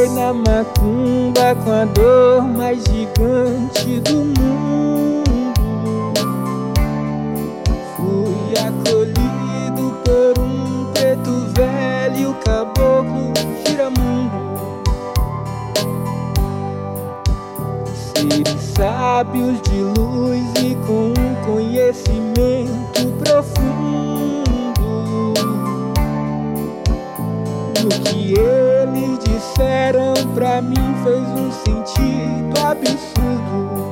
Entrei na macumba com a dor mais gigante do mundo. Fui acolhido por um preto velho, caboclo giramundo. Seres sábios de luz e com um conhecimento profundo. O que eles disseram pra mim fez um sentido absurdo.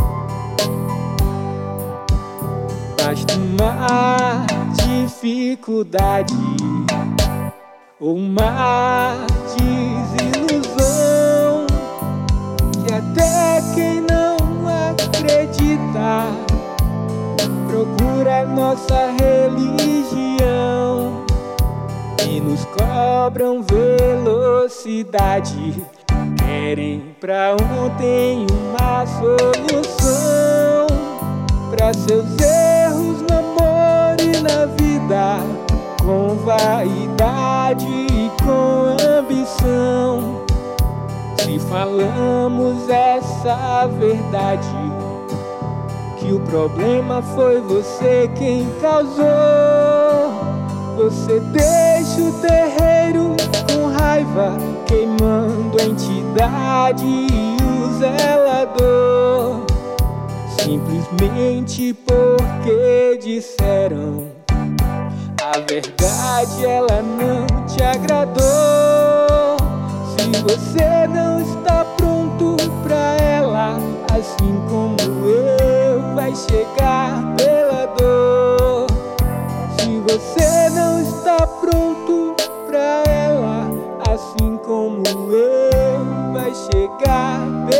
Basta uma dificuldade ou uma desilusão, que até quem não acredita procura nossa religião. E nos cobram velocidade, querem pra ontem uma solução pra seus erros no amor e na vida, com vaidade e com ambição. Se falamos essa verdade, que o problema foi você quem causou. Você deixa o terreiro com raiva, queimando a entidade e o zelador, simplesmente porque disseram a verdade, ela não te agradou. Se você não está pronto pra ela, assim como eu, vai chegar pela dor. Se você não está pronto pra ela, assim como eu, vai chegar pela dor.